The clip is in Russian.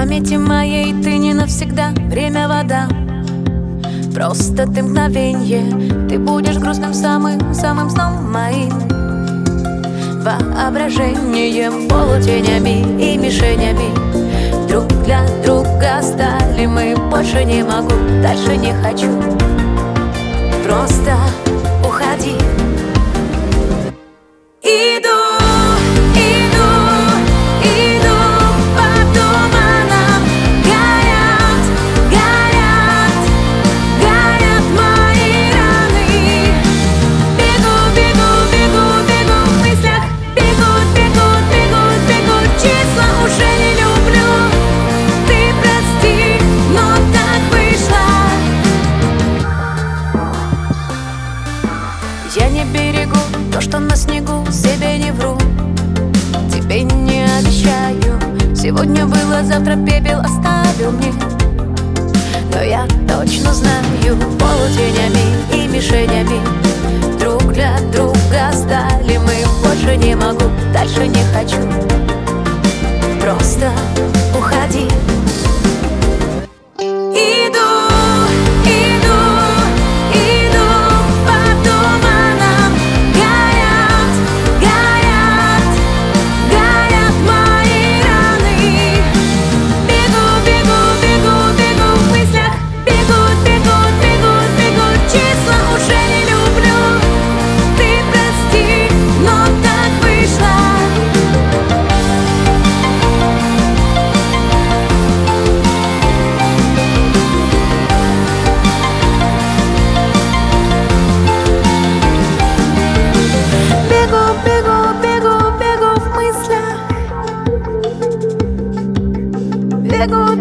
памяти моей ты не навсегда. Время вода, просто ты мгновенье. Ты будешь грустным самым сном моим. Воображением, полутенями и мишенями. Друг для друга стали мы. Больше не могу, дальше не хочу. Просто уходи. Я не берегу то, что на снегу, себе не вру, тебе не обещаю. Сегодня было, завтра пепел оставил мне. Но я точно знаю, полутенями и мишенями друг для друга стали мы. Больше не могу, дальше не хочу. Просто уходи. Бегу